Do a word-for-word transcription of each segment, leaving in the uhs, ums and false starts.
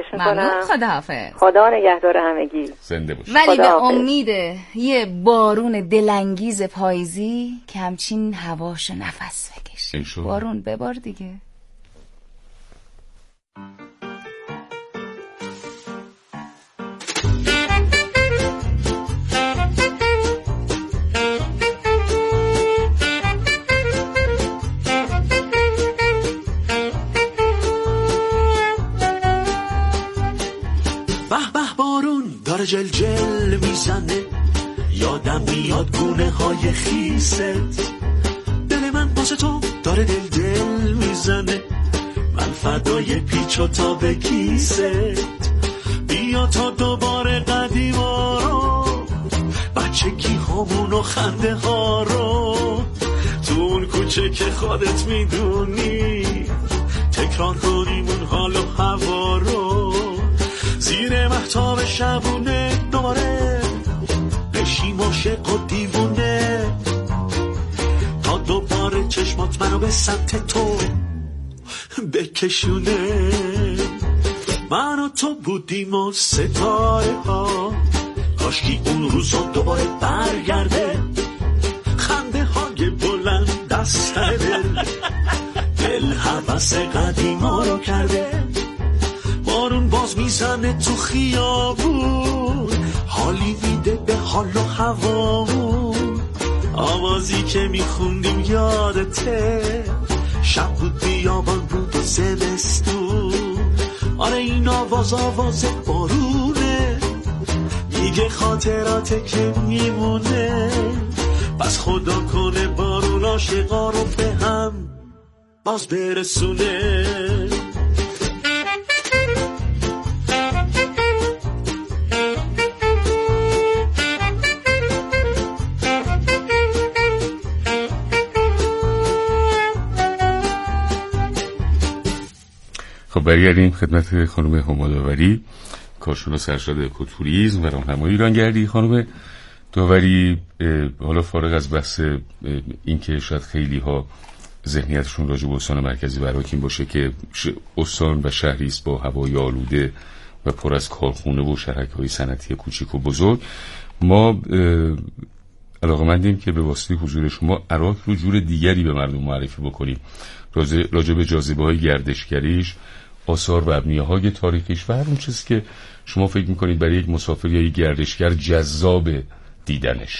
میکنم. خداحافظ. خدا نگهدار همگی. زنده باش. ولی به امید یه بارون دلانگیز پاییزی که همچین هواشو نفس بکشه. بارون ببار دیگه. داره جل جل میزنه، یادم میاد گونه های خیست، دل من واسه تو داره دل دل میزنه، من فدای پیچ و تاب کیست، بیا تا دوباره قدیما رو، بچگی هامون و خنده ها رو، تو اون کوچه که خودت میدونی، تکرار کنیم اون حال و هوا رو، زیر مهتاب شبونه دوباره بشیم عاشق و دیوونه، تا دوباره چشمات منو به سمت تو بکشونه، من و تو بودیم و ستاره ها، کاشکی اون روزا دوباره برگرده، خنده های بلند دست دل، دل حوث قدیما رو کرده، بارون باز میزنه تو خیابون، حالی میده به حال و هوامون، آوازی که میخوندیم یادته، شب بود بیابان بود و زمستون، آره این آواز آواز بارونه، میگه خاطراته که میمونه، بس خدا کنه بارون عاشقا رو به هم باز برسونه. خب برگردیم خدمت خانم هما داوری، کارشناس ارشد اکوتوریسم و راهنمای ایرانگردی. خانم داوری، حالا فارغ از بحث این که شاید خیلی ها ذهنیتشون راجع به استان مرکزی براکین باشه که استان و شهری است با هوای آلوده و پر از کارخونه و شهرک‌های صنعتی کوچیک و بزرگ، ما علاقه‌مندیم که به واسطه حضور شما عراق رو جور دیگری به مردم معرفی بکنیم، راجع به جاذبه‌های گردشگریش، آثار و ابنیه‌های تاریخیش و هر اون چیزی که شما فکر می‌کنید برای یک مسافر یا یک گردشگر جذاب دیدنش.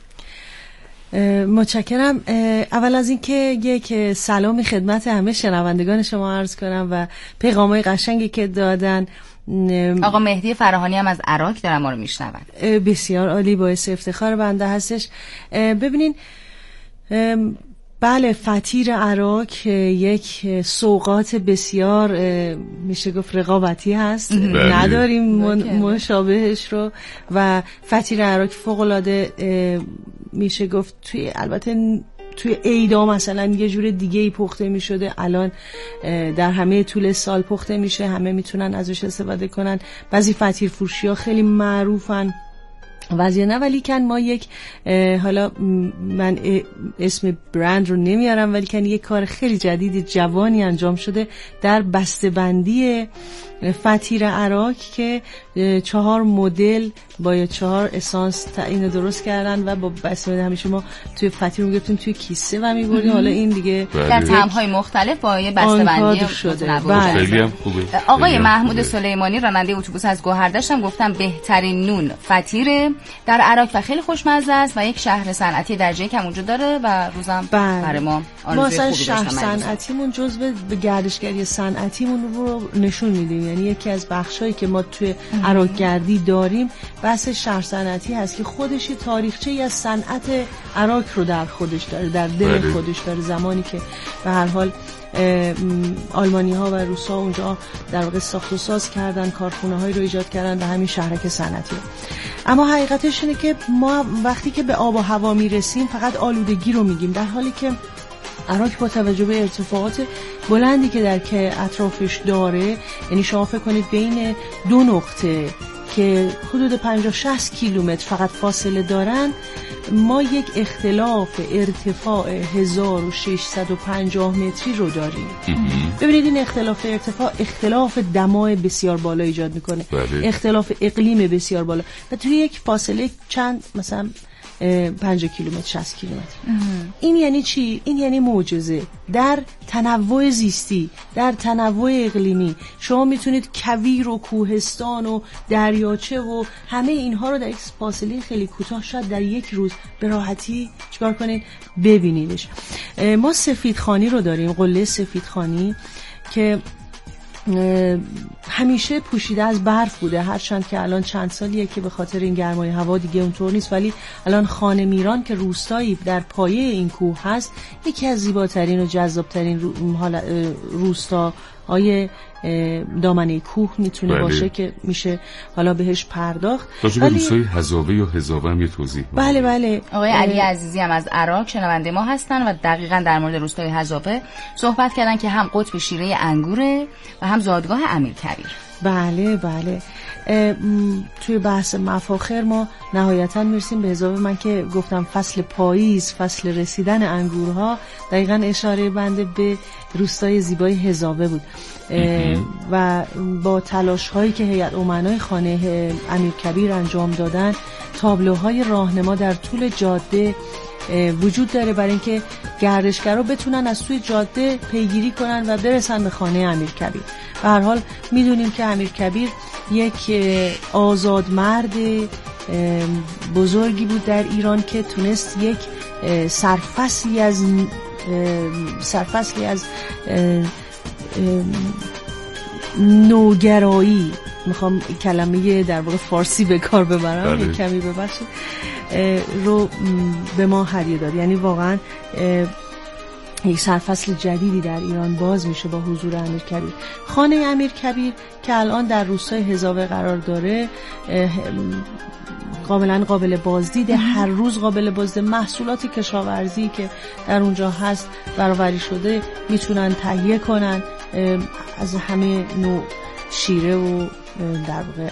متشکرم. اول از این که یک سلامی خدمت همه شنوندگان شما عرض کنم و پیغام‌های قشنگی که دادن. آقا مهدی فراهانی هم از عراق دارن ما رو میشنون. بسیار عالی، باعث افتخار بنده هستش. ببینین، بله، فطیر عراق یک سوغات بسیار میشه گفت رقابتی هست، نداریم مشابهش رو، و فطیر عراق فوق‌العاده میشه گفت توی البته توی عیدا مثلا یه جور دیگه ای پخته می شده، الان در همه طول سال پخته میشه، همه میتونن ازش استفاده کنن. بعضی فطیر فروشی ها خیلی معروفن وضعیه نه، ولی کن ما یک حالا من اسم برند رو نمیارم، ولی کن یک کار خیلی جدید جوانی انجام شده در بسته‌بندی فطیر عراق که چهار مدل با چهار اسانس اینو درست کردن و با بسته‌بندی همیشه ما توی فطیر رو میگفتیم توی کیسه و میبردیم، حالا این دیگه در طعم‌های مختلف با یه بسته‌بندی شده. خیلی هم خوبه. آقای محمود سلیمانی راننده اتوبوس از گوهردشت هم گفتم بهترین نون فطیر در عراق و خیلی خوشمزه است و یک شهر صنعتی درجه یک هم اونجا داره و روزم برای ما آرزوی خوبی داشتم. شهر صنعتیمون جزو به گردشگری صنعتیمون رو نشون میدیم، یعنی یکی از بخشایی که ما توی عراق گردی داریم بحث شهر صنعتی هست که خودش تاریخچه‌ای از صنعت عراق رو در خودش داره، در دل خودش داره. زمانی که به هر حال آلمانی ها و روس ها اونجا در واقع ساخت و ساز کردن، کارخونه هایی رو ایجاد کردن و همین شهرک صنعتی رو. اما حقیقتش اینه که ما وقتی که به آب و هوا میرسیم فقط آلودگی رو میگیم، در حالی که عراق با توجه به ارتفاعات بلندی که در که اطرافش داره، یعنی شما فکر کنید بین دو نقطه که حدود پنجاه شصت کیلومتر فقط فاصله دارن، ما یک اختلاف ارتفاع هزار و ششصد و پنجاه متری رو داریم. ببینید این اختلاف ارتفاع اختلاف دمای بسیار بالا ایجاد میکنه، بله. اختلاف اقلیم بسیار بالا و توی یک فاصله چند مثلا پنجاه کیلومتر شصت کیلومتر. این یعنی چی؟ این یعنی معجزه در تنوع زیستی، در تنوع اقلیمی. شما میتونید کویر و کوهستان و دریاچه و همه اینها رو در یک فاصله خیلی کوتاه شاید در یک روز به راحتی چیکار کنید؟ ببینیدش. ما سفیدخوانی رو داریم، قله سفیدخوانی که همیشه پوشیده از برف بوده، هرچند که الان چند سالیه که به خاطر این گرمای هوا دیگه اونطور نیست، ولی الان خانه میران که روستایی در پایه این کوه هست، یکی از زیباترین و جذابترین روستاهای دامنه کوه میتونه بله. باشه که میشه حالا بهش پرداخت. راجع به روستای هزاوه یا هزاوه هم یه توضیح بله بله. آقای علی عزیزی هم از عراق شنونده ما هستن و دقیقاً در مورد روستای هزاوه صحبت کردن که هم قطب شیره انگوره و هم زادگاه امیرکبیر. بله بله. توی بحث مفاخر ما نهایتاً میرسیم به هزاوه. من که گفتم فصل پاییز، فصل رسیدن انگورها، دقیقاً اشاره بنده به روستای زیبای هزاوه بود و با تلاش هایی که هیئت امنای خانه امیرکبیر انجام دادن، تابلوهای راهنما در طول جاده وجود داره برای اینکه گردشگرها بتونن از توی جاده پیگیری کنن و برسن به خانه امیرکبیر. به هر حال میدونیم که امیرکبیر یک آزاد مرد بزرگی بود در ایران که تونست یک سرفصلی از سرفصلی از نوگرایی، میخوام کلمه در واقع فارسی به کار ببرم یک کمی ببخشید، رو به ما هدیه داد. یعنی واقعا یک سرفصل جدیدی در ایران باز میشه با حضور امیرکبیر. خانه امیرکبیر که الان در روستای هزاوه قرار داره کاملا قابل بازدید، هر روز قابل بازدید. محصولات کشاورزی که در اونجا هست برآوری شده میتونن تهیه کنن، از همه نوع شیره و در واقع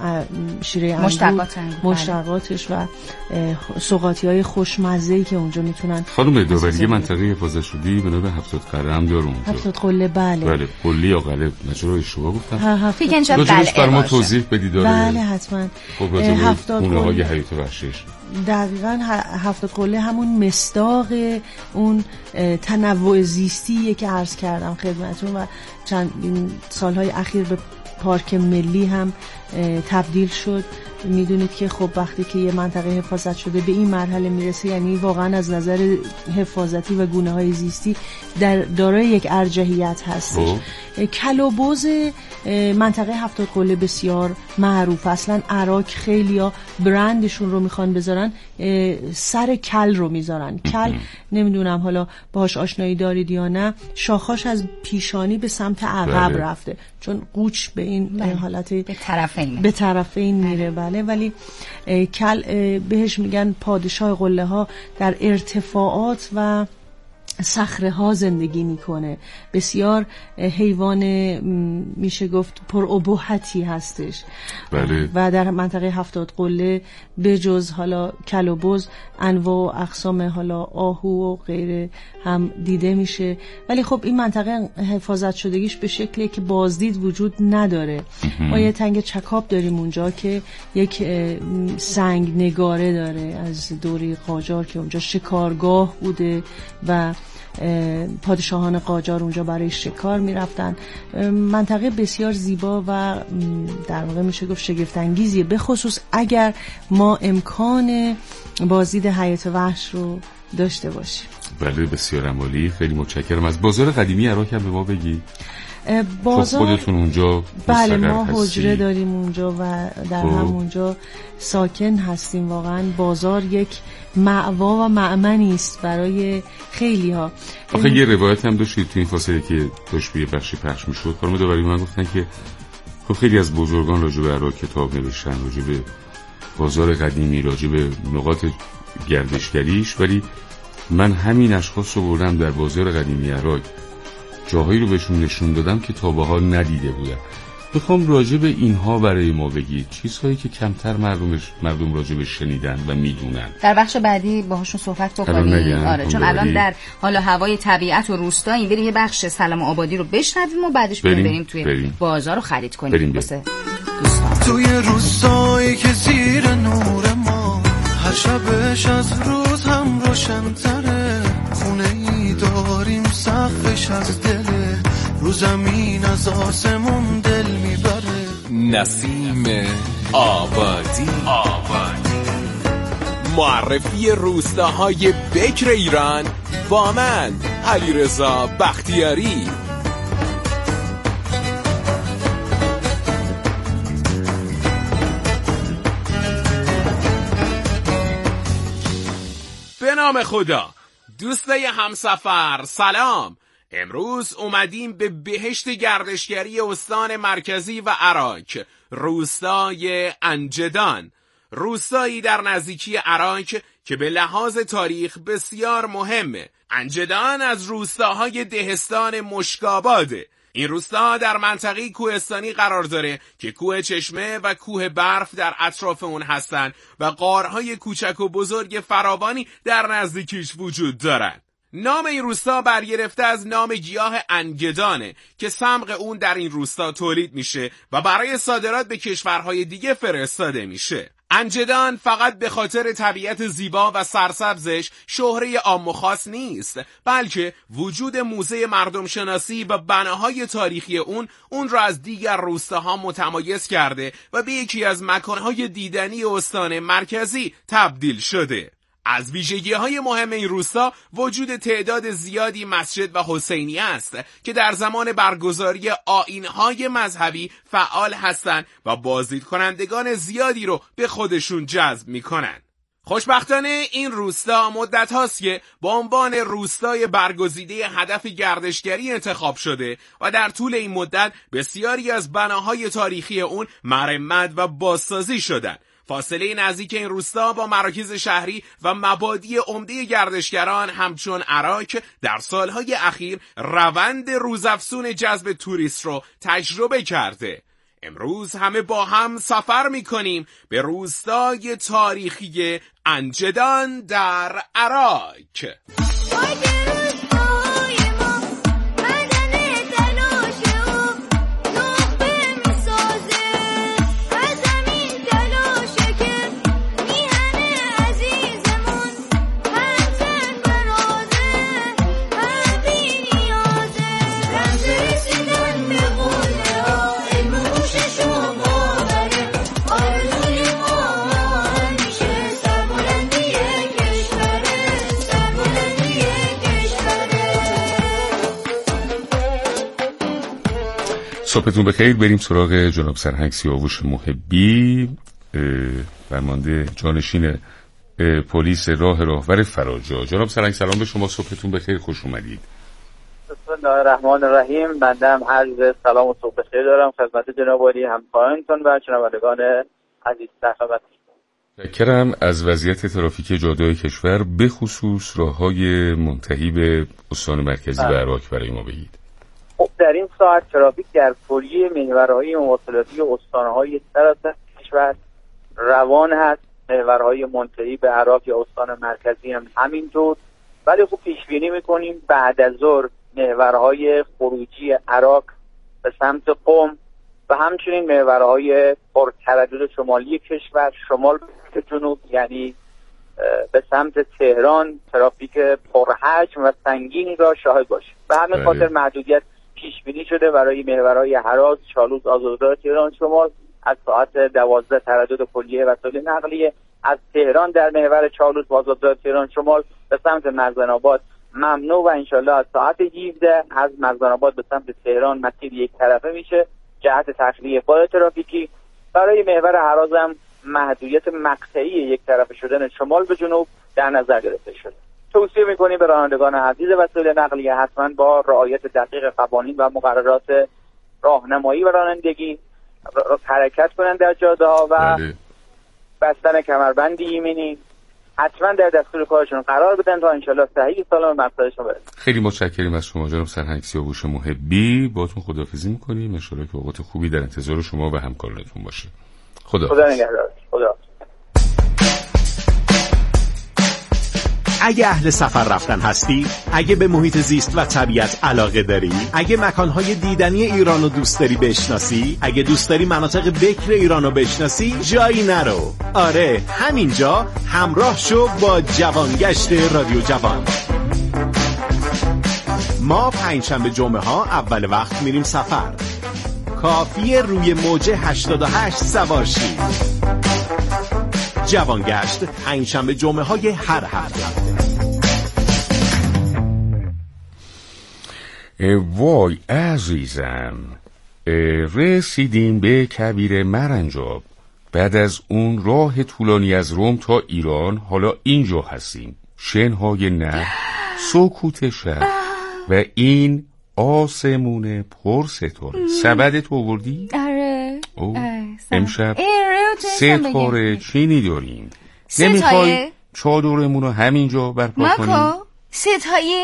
شیره انگور، مشتقاتش و سوغاتی‌های خوشمزه‌ای که اونجا میتونن. خانم داوری منطقه حفاظت شده به نام هفتاد قلعه هم داره اونجا. هفتاد قله بله. بله قله یا قلعه نچرا اشتباه گفتم؟ فکر کنم قلعه برام توضیح بدید. بله حتما. خب هفتاد قله حیات وحشیش. دقیقاً هفتاد قله همون مصداق اون تنوع زیستیه که عرض کردم خدمتتون و چند سالهای اخیر به پارک ملی هم تبدیل شد. میدونید که خب وقتی که یه منطقه حفاظت شده به این مرحله میرسه، یعنی واقعا از نظر حفاظتی و گونه‌های زیستی در دارای یک ارجحیت هستش. کلوبوز منطقه هفتاد قله بسیار معروف، اصلا عراق خیلیا برندشون رو میخوان بذارن، سر کل رو میذارن. کل نمیدونم حالا باهاش آشنایی دارید یا نه، شاخاش از پیشانی به سمت عقب رفته چون قوچ به این بله. حالت به طرفین به طرفین میره بله. ولی کل بهش میگن پادشاه قله ها، در ارتفاعات و صخره ها زندگی میکنه، بسیار حیوان میشه گفت پر ابهتی هستش بله. و در منطقه هفتاد قله به جز حالا کلوبوز انواع و اقسام حالا آهو و غیره هم دیده میشه، ولی خب این منطقه حفاظت شدگیش به شکلی که بازدید وجود نداره. ما یه تنگ چکاب داریم اونجا که یک سنگ نگاره داره از دوره قاجار که اونجا شکارگاه بوده و پادشاهان قاجار اونجا برای شکار میرفتن. منطقه بسیار زیبا و در واقع میشه گفت شگفت انگیزیه، به خصوص اگر ما امکان بازدید حیات وحش رو داشته باشیم. بله بسیار عالی، خیلی متشکرم. از بازار قدیمی عراق هم به ما بگی. بازار خودتون اونجا بله ما حجره داریم اونجا و در همونجا ساکن هستیم. واقعا بازار یک مأوا و مأمنی است برای خیلی ها. آخه یه روایت هم داشتید تو این فاصله که داشت به پخشی پخش میشد، خانم داوری من گفتن که خب خیلی از بزرگان راجع به عراق کتاب نوشتن، راجع به بازار قدیمی، راجع به نقاط گردشگریش، ولی من همین اشخاص رو بردم در بازار قدیمی عراق، جاهایی رو بهشون نشون دادم که تا به حال ندیده بودم. میخوام راجع به اینها برای ما بگید، چیزهایی که کمتر مردمش مردم راجع به شنیدن و میدونن. در بخش بعدی باهاشون صحبت بکنیم. آره چون الان در حال هوای طبیعت و روستا این بریم یه بخش سلام آبادی رو بشنویم و بعدش بریم, بریم توی بریم. بازار رو خرید کنیم واسه دوستان. توی روستایی که زیر نور ما هر شبش از روز هم روشن‌تره، خونه ای داریم سقفش از دله، رو زمین از آسمون دل میبره. نسیم آبادی آبادی معرفی روستاهای بکر ایران با من علیرضا بختیاری. به نام خدا. دوستای همسفر سلام. امروز اومدیم به بهشت گردشگری استان مرکزی و عراق، روستای انجدان، روستایی در نزدیکی عراق که به لحاظ تاریخ بسیار مهمه. انجدان از روستاهای دهستان مشکاباده. این روستا در منطقه کوهستانی قرار داره که کوه چشمه و کوه برف در اطراف اون هستن و غارهای کوچک و بزرگ فراوانی در نزدیکیش وجود دارن. نام این روستا برگرفته از نام گیاه انگدانه که صمغ اون در این روستا تولید میشه و برای صادرات به کشورهای دیگه فرستاده میشه. انجدان فقط به خاطر طبیعت زیبا و سرسبزش شهره عام و خاص نیست، بلکه وجود موزه مردم شناسی و بناهای تاریخی اون اون را از دیگر روستاها متمایز کرده و به یکی از مکانهای دیدنی استان مرکزی تبدیل شده. از ویژگی‌های مهم این روستا وجود تعداد زیادی مسجد و حسینیه است که در زمان برگزاری آیین‌های مذهبی فعال هستند و بازدید کنندگان زیادی رو به خودشون جذب می‌کنند. خوشبختانه این روستا مدت هاست که با عنوان روستای برگزیده هدف گردشگری انتخاب شده و در طول این مدت بسیاری از بناهای تاریخی اون مرمت و بازسازی شدند. فاصله نزدیک این روستا با مراکز شهری و مبادی عمده گردشگران همچون عراق در سالهای اخیر روند روزافزون جذب توریست رو تجربه کرده. امروز همه با هم سفر می‌کنیم به روستای تاریخی انجدان در عراق. صبحتون بخیر. بریم سراغ جناب سرهنگ سیاوش محبی، فرمانده جانشین پلیس راه راهور فراجا. جناب سرهنگ سلام به شما، صبحتون بخیر، خوش اومدید. بسم الله الرحمن الرحیم. بنده هم عرض سلام و صبح بخیر دارم خدمت جناب عالی همکارانتون و شنوندگان عزیز. تحت متشکرم. از وضعیت ترافیک جاده‌های کشور به خصوص راه‌های منتهی به استان مرکزی و عراق برای ما بگید. خب در این ساعت ترافیک در کلیه محورهای مواصلاتی استان‌های سراسر کشور روان هست. محورهای منتهی به عراق یا استان مرکزی هم همینطور، ولی خب پیش بینی می‌کنیم بعد از ظهر محورهای خروجی عراق به سمت قم و همچنین محورهای پرتردد شمالی کشور شمال به جنوب، یعنی به سمت تهران، ترافیک پرحجم و سنگینی را شاهد باشیم. به همین خاطر محدودیت پیش بینی شده برای محورهای هراز، چالوس، آزادراه، تهران شمال از ساعت دوازده تردد کلیه وسایل نقلیه از تهران در محور چالوس و آزادراه تهران شمال به سمت مرزن‌آباد ممنوع و انشالله از ساعت هفده از مرزن‌آباد به سمت تهران مسیر یک طرفه میشه جهت تخلیه بار ترافیکی. برای محور هراز هم محدودیت مقطعی یک طرفه شدن شمال به جنوب در نظر گرفته شده. توصیه میکنیم به رانندگان عزیز وسایل نقلیه حتما با رعایت دقیق قوانین و مقررات راهنمایی و رانندگی حرکت کنند در جاده‌ها و بستن کمربند ایمنی حتما در دستور کارشون قرار بدن تا انشالله صحیح سالم مقصدشون برسن. خیلی متشکریم از شما جناب سرهنگ سیاوش محبی. باهاتون خداحافظی می‌کنیم. ان شاءالله که اوقات خوبی در انتظار شما و همکارانتون باشه. خدا خدا نگهدار. خدا. اگه اهل سفر رفتن هستی، اگه به محیط زیست و طبیعت علاقه داری، اگه مکانهای دیدنی ایران رو دوست داری بشناسی، اگه دوست داری مناطق بکر ایران رو بشناسی، جایی نرو. آره، همینجا همراه شو با جوانگشت رادیو جوان. ما پنجشنبه جمعه ها اول وقت میریم سفر. کافیه روی موج هشتاد و هشت سوار شی. جوانگشت پنجشنبه جمعه های هر هفته. وای عزیزم، رسیدیم به کویر مرنجاب. بعد از اون راه طولانی از روم تا ایران حالا اینجا هستیم. شنهای نه، سکوت شب و این آسمون پر ستاره. سبدت آوردی؟ آره. امشب ستاره چینی داریم. نمیخوای چادرمون رو همینجا برپا کنیم؟ ماکو ستایه؟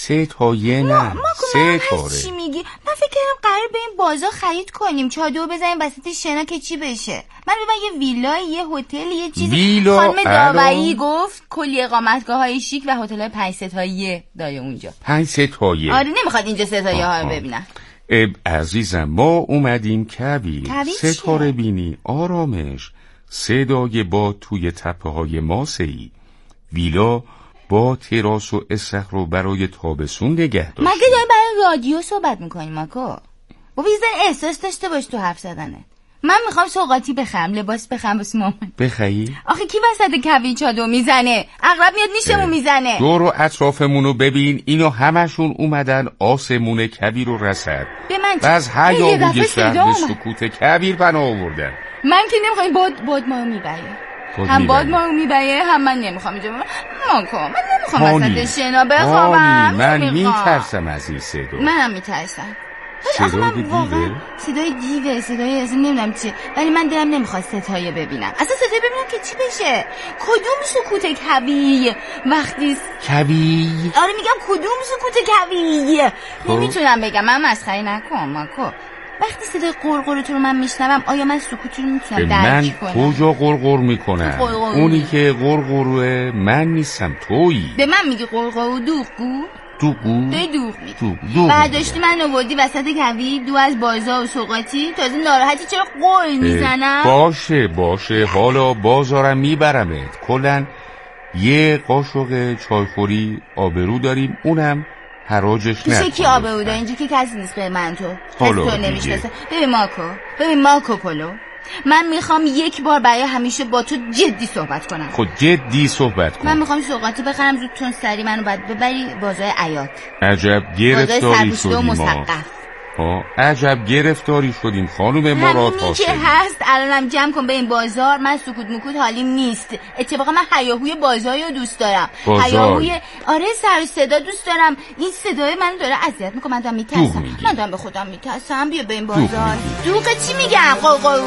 ستایه نه ستاره. چی میگی؟ من فکر کردم قرار به این بازار خرید کنیم، چادر بزنیم وسط شنا که چی بشه. من ببین یه ویلای، یه هتل، یه چیزی. ویلا خانم داوری گفت کلی اقامتگاه های شیک و هتل های پنج ستایه داره اونجا. پنج ستایه؟ آره نمیخواد اینجا ستایه ها رو ببینن. عزیزم ما اومدیم کویر، ستاره بینی، آرامش، صدای باد توی تپه های ماسه‌ای. ویلا با تراس و استخر رو برای تابستون نگه داشت. مگه داری برای رادیو صحبت میکنی ماکو؟ بابا یه ذره احساس داشته باش تو حرف زدنه. من میخوام سوغاتی بخرم، لباس بخرم واسه مامان. بخری؟ آخه کی وسط کویر چادر میزنه؟ عقرب میاد نیشمون میزنه. دور و اطرافمون رو ببین، اینا همشون اومدن آسمون کویر رو رسد. به من و از هیاهوی شهر سکوت کویر پناه آوردن. من که نمیخوام باد باد ما رو میبره. هم باد ما رو میبره هم من نمیخوام اینجا ماکو. من نمیخوام وسط شنا بخوابم. من میترسم از این صدا. منم میترسم. صدای دیوه؟ صدای دیوه، صدای اصلا نمیدونم چیه، ولی من دلم نمیخواد ستایه ببینم. اصلا ستایه ببینم که چی بشه؟ کدوم سکوت کویر وقتی کویر؟ آره میگم کدوم سکوت کویر. نمیتونم بگم، من مسخره نکن ماکو. وقتی صدای قرقر تو رو من میشنوم آیا من سکوت رو میتونم درک کنم؟ من کجا قرقر میکنم؟ اونی که قرقروه من نیستم، تویی. به من میگی قرقر دوغگو؟ دوغگو؟ دوی دوغ میگی. برداشتی من آوردی وسط کویر، دو از بازار و سوغاتی، تازه ناراحتی چرا قول میزنم؟ باشه باشه، حالا بازارم میبرمت. کلن یه قاشق چایخوری آبرو داریم، اونم حراجش نه. پیشه کی آبرو داره اینجا که کسی نیست به من تو کسی تو نمیشناسه. ببین ماکو، ببین ماکو پولو، من میخوام یک بار برای همیشه با تو جدی صحبت کنم. خود جدی صحبت کن. من میخوام سوغاتی بخرم زودتون سری منو بعد ببری بازار عیاط. عجب گرفتاری شدیم ما. ها عجب گرفتاری شدیم خانم مراد هاشمی. همینی که هست الانم جمع کن به این بازار. من سکوت مکوت حالیم نیست. اتفاقا من هیاهوی بازاری رو دوست دارم. هیاهوی آره سر صدا دوست دارم. این صدای منو داره اذیت میکنه. من دارم میترسم. من دارم به خودم میترسم. بیا به این بازار. دوغ چی میگم قوقو؟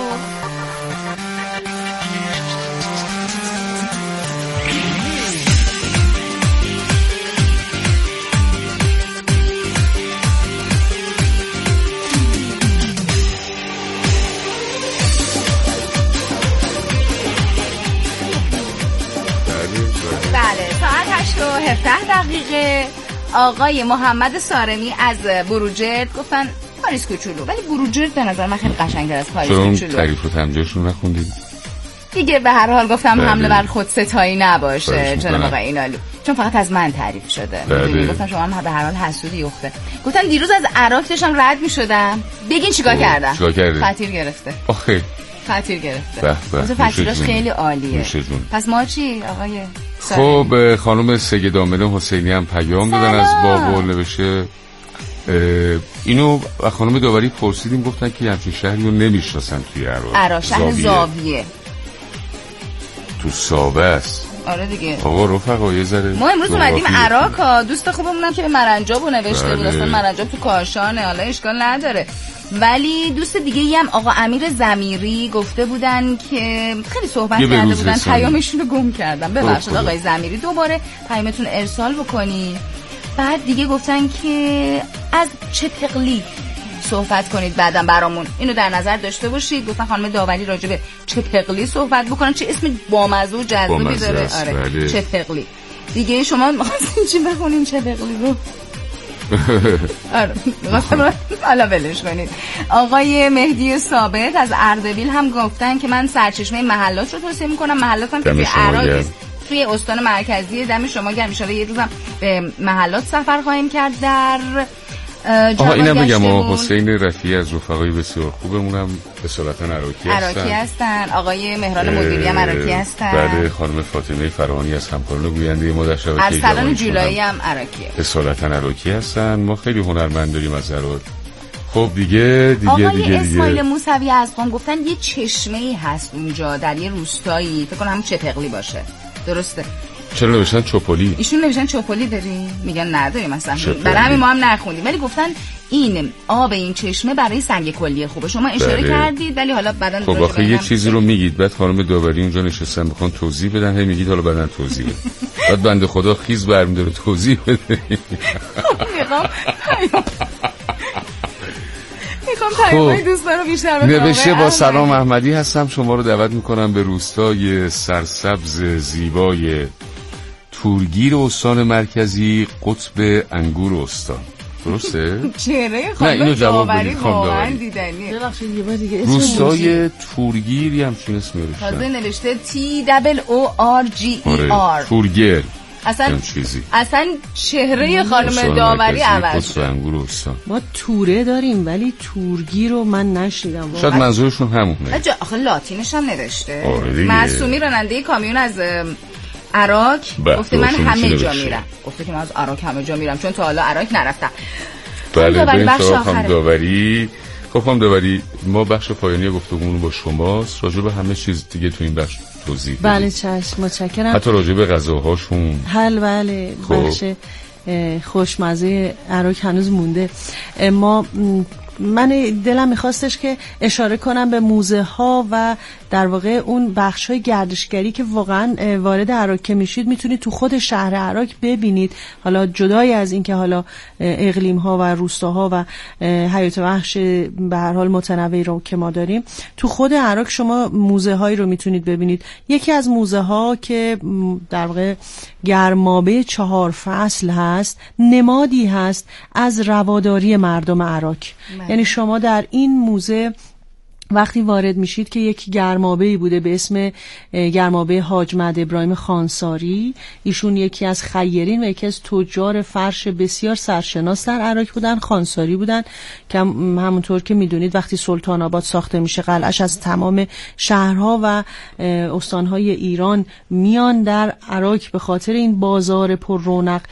هفده دقیقه آقای محمد سارمی از بروجرد گفتن پاریس کوچولو، ولی بروجرد به نظر من خیلی قشنگ‌تر از پاریس کوچولو. چون تعریف و تمجیدشون نخوندید دیگه؟ به هر حال گفتم بله. حمله بر خود ستایی نباشه جناب آقای اینالو، چون فقط از من تعریف شده. بله. گفتم شما هم به هر حال حسودی اخته. گفتم دیروز از عراق داشتم رد می‌شدم، بگین چیکار کردم؟ چیکار کردی؟ فطیر گرفته. آخه فطیر گرفته. به به. فطیرش خیلی عالیه. پس ما چی آقای خب خانم سید آمنه حسینی هم پیام دادن از بابل، نوشته اینو خانم داوری پرسیدیم گفتن که همچین شهری رو نمیشناسن توی عراق. عراق شهر زاویه تو سابه است. آره دیگه. آقا رفقا یه ذره ما امروز اومدیم عراق. دوست خوبمونم که به مرنجابو نوشته بود، اصلا مرنجاب تو کاشانه، حالا اشکال نداره. ولی دوست دیگه ای هم آقا امیر زمیری گفته بودن که خیلی صحبت کرده بودن، پیامشون رو گم کردم. ببخشید آقای زمیری، دوباره پیامتون ارسال بکنی. بعد دیگه گفتن که از چپقلی صحبت کنید بعدم برامون، اینو در نظر داشته باشید. گفتن خانم داوری راجع به چپقلی صحبت بکنن، چه اسم بامزه و جذابی داره. آره بله. چپقلی دیگه شما می‌خواستین چی بخونین چپقلی رو؟ آره حالا بلش کنید. آقای مهدی ثابت از اردبیل هم گفتن که من سرچشمه محلات رو توصیه میکنم. محلات هم توی عراق توی استان مرکزی. دم شما گرم. ان شاءالله یه روزم به محلات سفر خواهیم کرد در آها اینم بگم حسین رفیعی از رفقای بسیار خوبمونم اصالتا عراقی هستن. عراقی هستن. آقای مهران مدیری هم عراقی هستن. بله خانم فاطمه فرهانی از همکاران گوینده ما در شبکه ارسلان جولایی هم عراقیه. اصالتا عراقی هستن. ما خیلی هنرمند داریم از عراق. خب دیگه دیگه آقای دیگه دیگه اسماعیل موسوی از قم گفتن یه چشمه‌ای هست اونجا در یه روستایی، فکر کنم همون چپقلی باشه. درسته؟ چرا نوشتن چوپولی؟ ایشون نوشتن چوپولی داریم، میگن نداریم مثلا، برای همین ما هم نخوندیم. ولی گفتن این آب این چشمه برای سنگ کلیه خوبه. شما اشاره بله. کردید ولی حالا بعدن خب آخه یه چیزی رو میگید بعد خانم داوری اونجا نشستن میخوان توضیح بدن، هی میگید حالا بعدن توضیح بده. بعد بنده خدا خیز برمی‌داره توضیح بده. میخوام میخوام پیام‌های دوستان رو بیشتر بفهمم. نوشته با سلام احمدی هستم، شما رو دعوت میکنم به روستای سرسبز زیبای تورگیر استان مرکزی، قطب انگور استان. درسته؟ چهره خانم داوری واقعا دیدنیه. ببخشید یه بار دیگه روستای تورگیر هم چون اسم نوشته. تازه نوشته تی دبل او آر جی ای آر. تورگیر. اصلا اصلا چهره خانم داوری عوض شد. ما توره داریم ولی تورگیر رو من نشیدم. شاید منظورشون همونه. آخه لاتینش هم نوشته. معصومی راننده کامیون از عراق گفته من همه جا میرم. گفته که من از عراق همه جا میرم چون تا حالا عراق نرفتم. بله بخش آخر داوری. خب خانم داوری ما بخش پایانی گفتگومون با شماست، راجع به همه چیز دیگه تو این بخش توضیح بدید. بله چشم متشکرم. حتی راجع به غذاهاشون. حل بله بخش خوشمزه عراق هنوز مونده. ما من دلم میخواستش که اشاره کنم به موزه ها و در واقع اون بخش های گردشگری که واقعا وارد عراق که میشید میتونید تو خود شهر عراق ببینید. حالا جدای از این که حالا اقلیم ها و روستاها و حیات وحش به هر حال متنوعی رو که ما داریم، تو خود عراق شما موزه هایی رو میتونید ببینید. یکی از موزه ها که در واقع گرمابه چهار فصل هست، نمادی هست از رواداری مردم عراق. یعنی شما در این موزه وقتی وارد میشید که یک گرمابه‌ای بوده به اسم گرمابه حاج مهد ابراهیم خانساری. ایشون یکی از خیرین و یکی از تجار فرش بسیار سرشناس در عراق بودن. خانساری بودن که همونطور که میدونید وقتی سلطان آباد ساخته میشه قلعه‌اش از تمام شهرها و استانهای ایران میان در عراق به خاطر این بازار پر رونق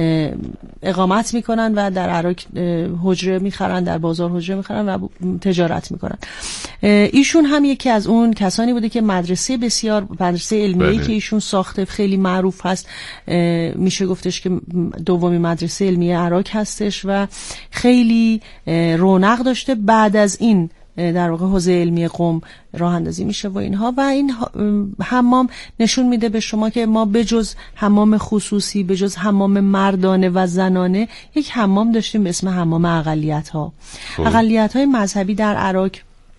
اقامت میکنن و در عراق حجره میخرن، در بازار حجره میخرن و تجارت میکنن. ایشون هم یکی از اون کسانی بوده که مدرسه بسیار مدرسه علمیه‌ای که ایشون ساخته خیلی معروف هست، میشه گفتش که دومی مدرسه علمیه عراق هستش و خیلی رونق داشته. بعد از این در واقع حوزه علمی قم راه اندازی میشه و اینها و این حمام نشون میده به شما که ما بجز حمام خصوصی، بجز حمام مردانه و زنانه، یک حمام داشتیم به اسم حمام اقلیت ها. اقلیت های مذهبی در عراق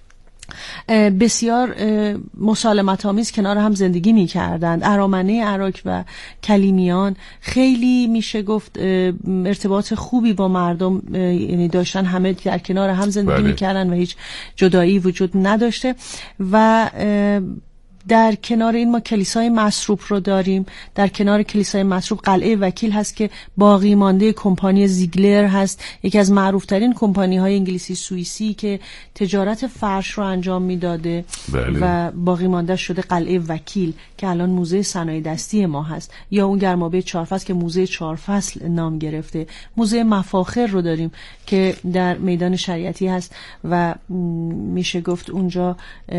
بسیار مسالمت آمیز کنار هم زندگی می کردند. ارامنه عراق و کلیمیان خیلی میشه گفت ارتباط خوبی با مردم یعنی داشتن، همه در کنار هم زندگی می کردن و هیچ جدایی وجود نداشته. و در کنار این ما کلیسای مصروب رو داریم. در کنار کلیسای مصروب قلعه وکیل هست که باقی مانده کمپانی زیگلر هست، یکی از معروفترین کمپانی های انگلیسی سوئیسی که تجارت فرش رو انجام میداده. بله. و باقی مانده شده قلعه وکیل که الان موزه صنایع دستی ما هست، یا اون گرمابه چهار فصل که موزه چهار فصل نام گرفته. موزه مفاخر رو داریم که در میدان شریعتی هست و میشه گفت اونجا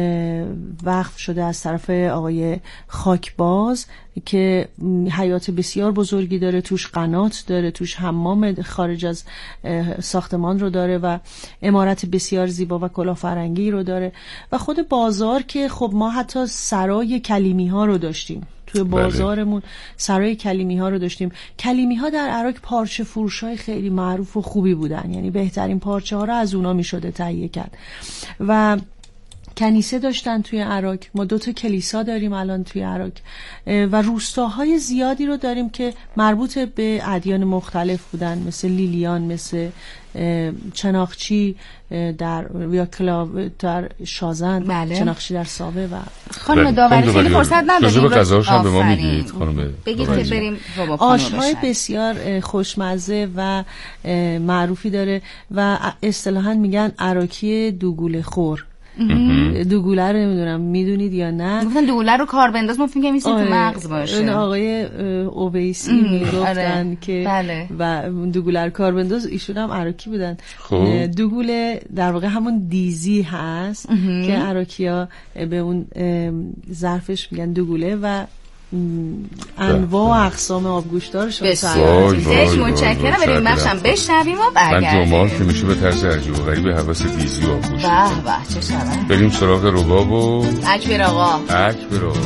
وقف شده از طرف آقای خاکباز که حیات بسیار بزرگی داره، توش قنات داره، توش حمام خارج از ساختمان رو داره و عمارت بسیار زیبا و کلافرنگی رو داره و خود بازار که خب ما حتی سرای کلیمی ها رو داشتیم توی بازارمون سرای کلیمی ها رو داشتیم. کلیمی ها در عراق پارچه فروش های خیلی معروف و خوبی بودن، یعنی بهترین پارچه ها رو از اونا می شده تهیه کرد. و کنیسه داشتن توی عراق، ما دو تا کلیسا داریم الان توی عراق و روستاهای زیادی رو داریم که مربوط به ادیان مختلف بودن، مثل لیلیان، مثل چناخچی در ویاکلاو در شازن، بله. چناخچی در ساوه. و خانم داوری خیلی فرصت نداریم راجع به غذاش هم به ما میگید خانم. بگید که بریم آش‌های بسیار خوشمزه و معروفی داره و اصطلاحاً میگن عراقی دوگوله خور. دوگوله رو نمیدونم میدونید یا نه؟ گفتن دوگوله رو کار بنداز، ما فکر کنیم تو مغز باشه. اون آقای اویسی میگفتن آره. که بله. و دوگوله رو کار بنداز، ایشون هم عراقی بودن. خوب. دوگوله در واقع همون دیزی هست امه. که عراقی‌ها به اون ظرفش میگن دوگوله و انواع و اقسام آبگوشت‌ها رو بسیار متشکرم. بریم بخشم بشنویم و برگردیم. من جمعه که میشه به طرز عجیب و غریب حواس دیزی و آبگوشت. به به چه شبه. بریم سراغ رباب و اکبر آقا. اکبر آقا.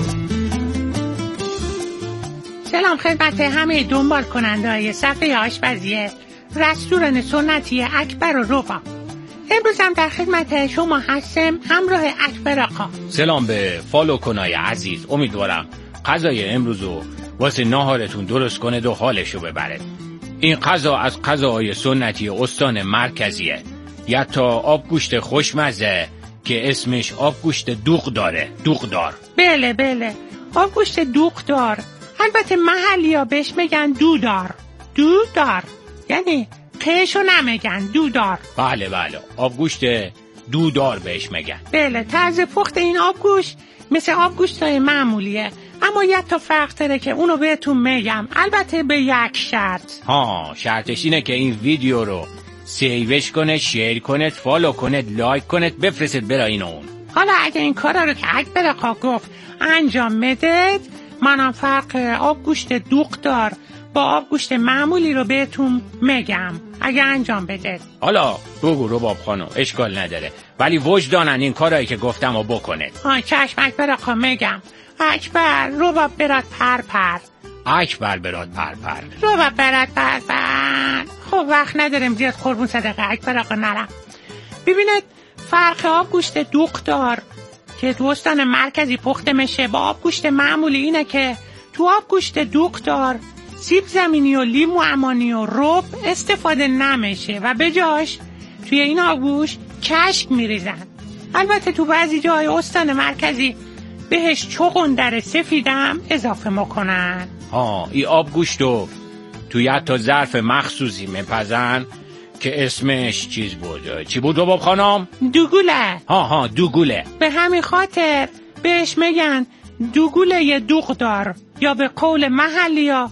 سلام خدمت همه دنبال کننده‌های صفحه آشپزی رستوران سنتی اکبر و رباب. امروز هم در خدمت شما هستم همراه اکبر آقا. سلام به فالو کنای عزیز، امیدوارم غذای امروزو واسه ناهارتون درست کنه و حالشو ببره. این غذا از غذاهای سنتی استان مرکزیه، یا تا آبگوشت خوشمزه که اسمش آبگوشت دوغ داره. دوغ دار. بله بله آبگوشت دوغ دار. البته محلی ها بهش میگن دودار. دودار یعنی قیشو نمیگن، دودار. بله بله آبگوشت دودار بهش میگن. بله طرز پخت این آبگوشت مثل آبگوشتای معمولیه، اما یه تا فرق داره که اونو بهتون میگم، البته به یک شرط. ها شرطش اینه که این ویدیو رو سیوش کنه، شیر کنه، فالو کنه، لایک کنه، بفرستید برای این اون. حالا اگه این کارا رو که اکبر آقا گفت انجام میدید، منم فرق آبگوشت دوغ دار با آبگوشت معمولی رو بهتون میگم اگه انجام بده. حالا بگو رباب خانم، اشکال نداره، ولی وجدانن این کارایی که گفتم رو بکنه. آه چشم اکبر آقا میگم. اکبر رباب برات پر پر. اکبر برات پر پر. رباب برات پر پر. خب وقت ندارم زیاد قربون صدقه اکبر آقا نرم. ببینید فرق آبگوشت دوغ دار که تو استان مرکزی پخته میشه با آبگوشت معمولی اینه که تو آبگوشت دوغ دار سیب زمینی و لیمو عمانی و رب استفاده نمیشه و به جاش توی این آبگوشت کشک میریزن. البته تو بعضی جای استان مرکزی بهش چغندر سفیدم اضافه میکنن. ها این آبگوشتو توی حتی ظرف مخصوصی میپزن که اسمش چیز بود. چی بود رباب خانم؟ دوگوله. ها ها دوگوله. به همین خاطر بهش میگن دوگوله دوغ دار یا به قول محلی ها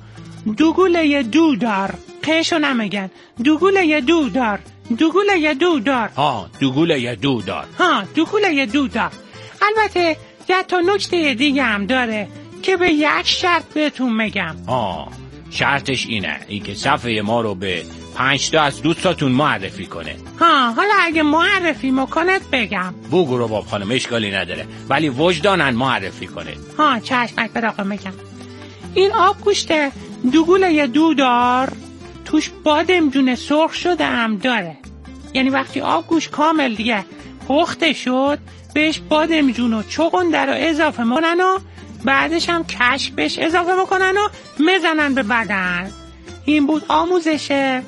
دوگوله دودار. قیشو نمیگن، دوگوله دودار. دوگوله دودار. ها دوگوله دودار. ها دوگوله دودار. البته یه تا نکته دیگه هم داره که به یک شرط بهتون میگم. ها شرطش اینه این که صفحه ما رو به پنج تا از دوستاتون معرفی کنه. ها حالا اگه معرفی میکنه بگم. بگو رباب خانم اشکالی نداره، ولی وجدانن معرفی کنه. ها چشمک بر آقا میگم. این آبگوشت دوگوله دودار توش بادمجون سرخ شده هم داره، یعنی وقتی آبگوشت کامل دیگه پخته شد بهش بادمجون و چغندر رو اضافه میکنن و بعدش هم کشک بهش اضافه میکنن و میزنن به بدن. این بود آموزش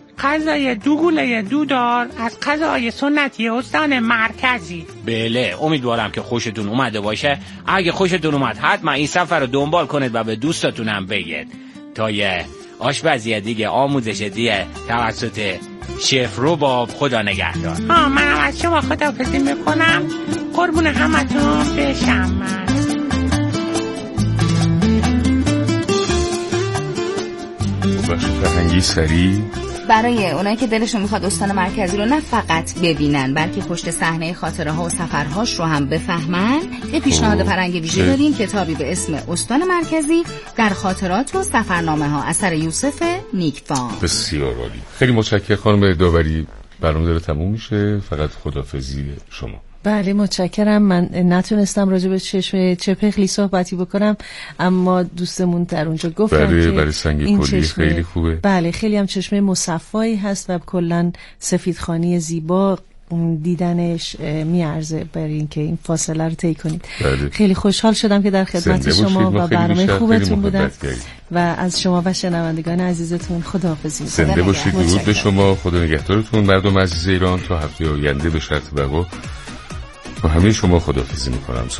غذای دوگوله دودار از غذای سنتی استان مرکزی. بله امیدوارم که خوشتون اومده باشه. اگه خوشتون اومد حتما این سفر رو دنبال کنید و به دوستاتون هم بگید تا یه آشپزی دیگه، آموزش دیگه توسط شف رباب. خدا نگهدار. ها منم از شما خداحافظی میکنم. قربون همتون بشم. من بخش فرهنگی سریع برای اونایی که دلشون میخواد استان مرکزی رو نه فقط ببینن بلکه پشت صحنه خاطره ها و سفرهاش رو هم بفهمن، یه پیشنهاد فرهنگ ویژه داریم، کتابی به اسم استان مرکزی در خاطرات و سفرنامه ها اثر یوسف نیکفام. بسیار عالی. خیلی متشکرم خانم داوری. برنامه داره تموم میشه، فقط خداحافظی شما. بله متشکرم. من نتونستم راجع به چشمه چپخلی صحبتی بکنم، اما دوستمون در اونجا گفتن بله که برای سنگ کلی خیلی خوبه. بله خیلی هم چشمه مصفایی هست و کلا سفیدخوانی زیبا دیدنش میارزه برای اینکه این فاصله رو طی کنید. بله. خیلی خوشحال شدم که در خدمت شما و برنامه خوبتون بودم و از شما و شنوندگان عزیزتون خداحافظی می‌کنم. زنده باشید. درود به شما. خدا نگهدارتون مردم عزیز ایران. تا هفته آینده به شرط بقا با همه شما خداحافظی می‌کنم.